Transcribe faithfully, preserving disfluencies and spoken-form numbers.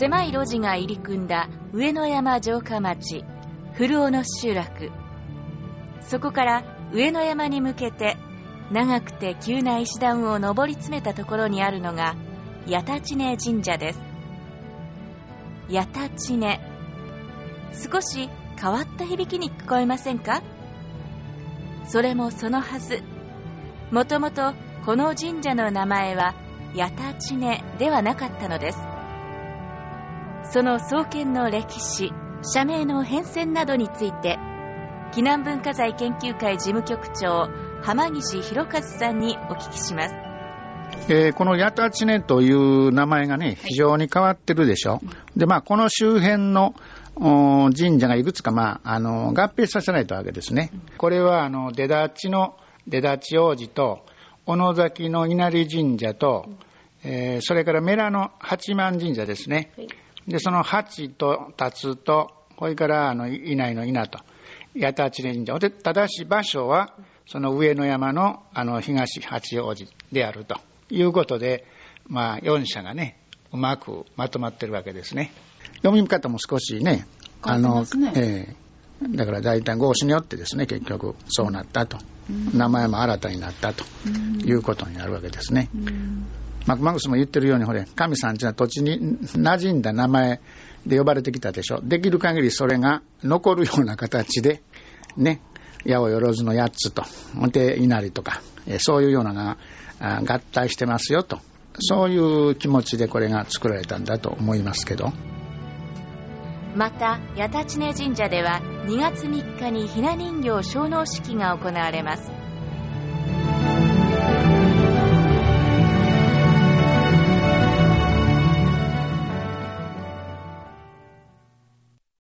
狭い路地が入り組んだ上野山城下町古尾の集落。そこから上野山に向けて長くて急な石段を上り詰めたところにあるのが八田常神社です。八田常、少し変わった響きに聞こえませんか？それもそのはず。もともとこの神社の名前は八田常ではなかったのです。その創建の歴史、社名の変遷などについて、紀南文化財研究会事務局長浜岸博和さんにお聞きします。 えー、この八田常という名前がね、非常に変わってるでしょ。で、まあ、この周辺の神社がいくつか、まあ、あの合併させられたわけですね。これはあの出立ちの出立ち王子と小野崎の稲荷神社と、えー、それからメラの八幡神社ですね。で、その八と立と、これからあの稲荷の稲と八田常神社で、ただし場所はその上野山のあの東八王子であるということで、まあ、よん社がねうまくまとまってるわけですね。読み方も少しね、あの、ねえー、だから大体合祀によってですね、結局そうなったと、名前も新たになったということになるわけですね。マクマグスも言ってるように、ほれ神さんというのは土地に馴染んだ名前で呼ばれてきたでしょ。できる限りそれが残るような形でね、八百万のやっつとで稲荷とか、えー、そういうようなのが合体してますよと、そういう気持ちでこれが作られたんだと思いますけど。 また八田常神社ではにがつみっかにひな人形焼納式が行われます。